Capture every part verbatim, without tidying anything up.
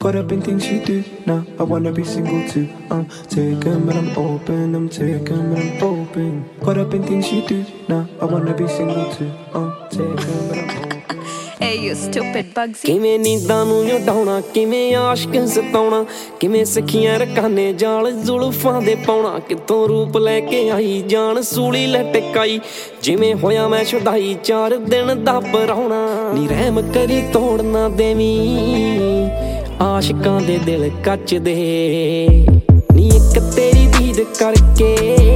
Caught up in things you do now. I wanna be single too. I'm taken, but I'm open. I'm taken, but I'm open. Caught up in things you do now. I wanna be single too. I'm taken, but I'm open. Hey you stupid Bugsy. ਕਿਵੇਂ ਨੀਂਦਾਂ ਨੂੰ ਉਡਾਉਣਾ, ਕਿਵੇਂ ਆਸ਼ਕ ਸਤਾਉਣਾ, ਕਿਵੇਂ ਸਖੀਆਂ ਰਕਾਨੇ ਜਾਲ ਜ਼ੁਲਫਾਂ ਦੇ ਪਾਉਣਾ, ਕਿਤੋਂ ਰੂਪ ਲੈ ਕੇ ਆਈ ਜਾਨ ਸੂਲੀ ਲਟਕਾਈ, ਜਿਵੇਂ ਹੋਇਆ ਮੈਂ ਸ਼ੁਦਾਈ ਚਾਰ ਦਿਨ ਦਾ ਪਰਾਉਣਾ। ਨੀ ਰਹਿਮ ਕਰੀ ਤੋੜ ਨਾ ਦੇਵੀਂ ਆਸ਼ਿਕਾਂ ਦੇ ਦਿਲ ਕੱਚ ਦੇ, ਨੀ ਇੱਕ ਤੇਰੀ ਦੀਦ ਕਰਕੇ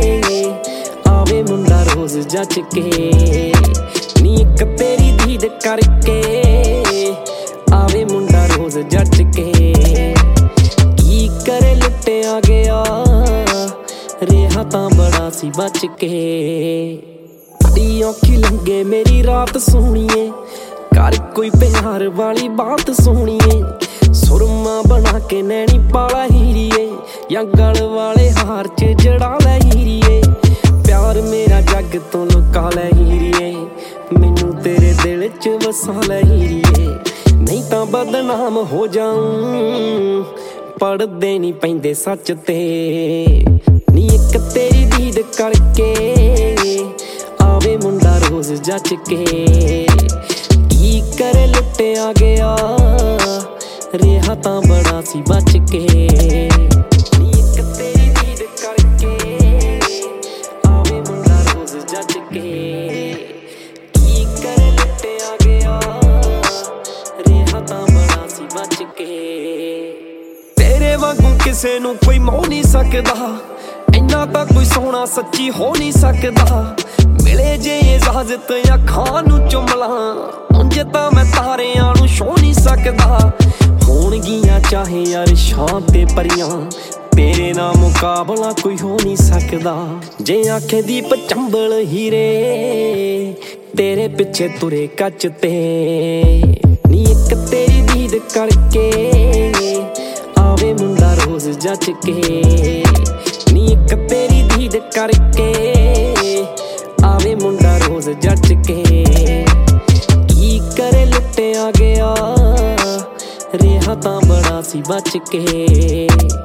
ਆਵੇ ਮੁੰਡਾ ਰੋਜ਼ ਜੱਚ ਕੇ, ਨੀ ਇੱਕ ਤੇਰੀ ਦੀਦ ਕਰਕੇ ਆਵੇ ਮੁੰਡਾ ਰੋਜ਼ ਜੱਚ ਕੇ। ਕੀ ਕਰੇ ਲੁੱਟਿਆ ਗਿਆ ਰਿਹਾ ਤਾਂ ਬੜਾ ਸੀ ਬਚ ਕੇ, ਬੜੀ ਔਖੀ ਲੰਘੇ ਮੇਰੀ ਰਾਤ ਸੋਹਣੀਏ, ਕਰ ਕੋਈ ਪਿਆਰ ਵਾਲੀ ਬਾਤ ਸੋਹਣੀਏ, ਸੁਰਮਾ ਬਣਾ ਕੇ ਨੈਣੀ ਪਾਲਾ ਹੀਰੀਏ, ਜਾਂ ਗਲ ਵਾਲੇ ਹਾਰ ਚ ਜੜਾ ਲੈ ਹੀਰੀਏ, ਪਿਆਰ ਮੇਰਾ ਜੱਗ ਤੋਂ ਲੁਕਾ ਲੈ ਹੀਰੀਏ, ਮੈਨੂੰ ਤੇਰੇ ਦਿਲ ਚ ਵਸਾ ਲੈ ਹੀਰੀਏ, ਨਹੀਂ ਤਾਂ ਬਦਨਾਮ ਹੋ ਜਾਊਂ ਪੜਦੇ ਨਹੀਂ ਪੈਂਦੇ ਸੱਚ ਤੇ। ਨੀ ਇੱਕ ਤੇਰੀ ਦੀਦ ਕਰਕੇ ਆਵੇ ਮੁੰਡਾ ਰੋਜ਼ ਜੱਚ ਕੇ, ਕੀ ਕਰੇ ਲੁੱਟਿਆ ਗਿਆ ਰਿਹਾ ਤਾਂ ਬੜਾ ਸੀ ਬਚ ਕੇ। ਨੀ ਇੱਕ ਤੇਰੀ ਦੀਦ ਕਰਕੇ ਆਵੇ ਮੁੰਡਾ ਰੋਜ਼ ਜੱਚ ਕੇ, ਕੀ ਕਰੇ ਲੁੱਟਿਆ ਗਿਆ ਰਿਹਾ ਤਾਂ ਬੜਾ ਸੀ ਬਚ ਕੇ। ਤੇਰੇ ਵਾਂਗੂ ਕਿਸੇ ਨੂੰ ਕੋਈ ਮੋਹ ਨਹੀਂ ਸਕਦਾ, ਇੰਨਾ ਤਾਂ ਕੋਈ ਸੋਹਣਾ ਸੱਚੀ ਹੋ ਨਹੀਂ ਸਕਦਾ, ਮਿਲੇ ਜੇ ਇਜਾਜ਼ਤ ਅੱਖਾਂ ਨੂੰ ਚੁੰਮ ਲਾਂ ਉਂਝ ਤਾਂ ਮੈਂ ਤਾਰਿਆਂ ਨੂੰ ਛੋਹ ਨਹੀਂ ਸਕਦਾ। ਹੋਣਗੀਆਂ ਚਾਹੇ ਅਰਸ਼ਾਂ ਤੇ ਪਰੀਆਂ ਤੇਰੇ ਨਾਲ ਮੁਕਾਬਲਾ ਕੋਈ ਹੋ ਨਹੀਂ ਸਕਦਾ, ਜੇ ਆਖੇ ਦੀਪ ਚੰਬਲ ਹੀਰੇ ਤੇਰੇ ਪਿੱਛੇ ਤੁਰੇ ਕੱਚ ਤੇ। ਨੀ ਇੱਕ ਤੇਰੀ ਦੀਦ ਕਰਕੇ ਆਵੇ ਮੁੰਡਾ ਰੋਜ਼ ਜੱਚ ਕੇ, ਨੀ ਇੱਕ ਤੇਰੀ ਦੀਦ ਕਰਕੇ ਆਵੇ ਮੁੰਡਾ ਰੋਜ਼ ਜੱਚ ਕੇ, ਕੀ ਕਰੇ ਲੁੱਟਿਆ ਗਿਆ ਰਿਹਾ ਤਾਂ ਬੜਾ ਸੀ ਬਚ ਕੇ।